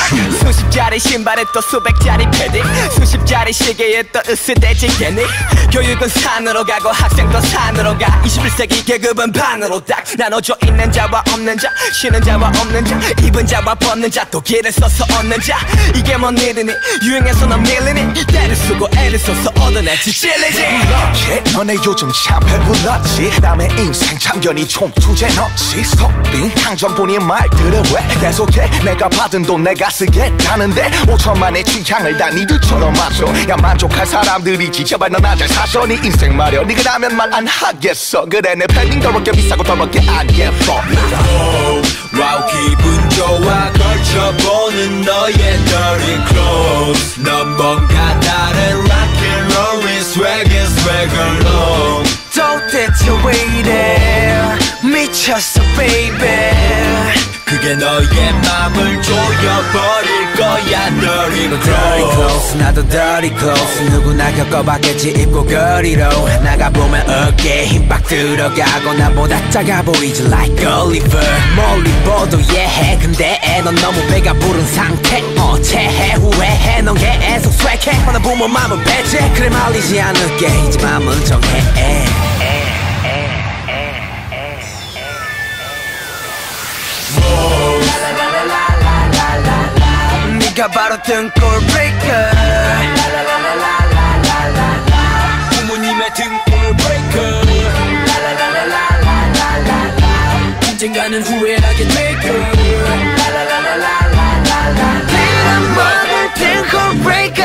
수십짜리 신발에 또 수백짜리 패딩, 수십짜리 시계에 또 으스대지 괜히. 교육은 산으로 가고 학생도 산으로 가. 21세기 계급은 반으로 딱 나눠져. 있는 자와 없는 자, 쉬는 자와 없는 자, 입은 자와 벗는 자, 또 길을 써서 얻는 자. 이게 뭔 일이니? 유행해서 넌 밀리니? 때를 쓰고 애를 써서 얻어내지 찔리지. 이렇게 너네 요즘 참 배불렀지. 남의 인생 참견이 총투제 넣지. 속빈 향전본의 말들을 왜 계속해. 내가 받은 돈 내가 쓰겠다는데 5천만의 취향을 다 니들처럼 마셔. 야 만족할 사람들이지 제발 넌 잘 사셔. 네 인생 말여 니가 나면 말 안 하겠어. 그래 내 팬딩 더럽게 비싸고 더럽게 안 예뻐. 와우 기분 좋아 걸쳐보는 너의 dirty clothes. 넌 뭔가 다른 rock and roll의 swag and swagger long. 도대체 왜 이래 미쳤어 baby. 그게 너의 맘을 조여버릴 거야. Dirty clothes. 나도 dirty clothes. 누구나 겪어봤겠지. 입고 거리로 나가보면 어깨에 힘빡 들어가고 나보다 작아 보이지 like Oliver. 멀리 보도 예해 근데 넌 너무 배가 부른 상태. 체해 후회해 넌 계속 swag해. 하나 보면 맘은 배제. 그래 말리지 않을게 이제 맘은 정해. 네가 바로 등골 브레이커. 부모님의 등골 브레이커. 언젠가는 후회하게 될걸. 네가 바로 등골 브레이커.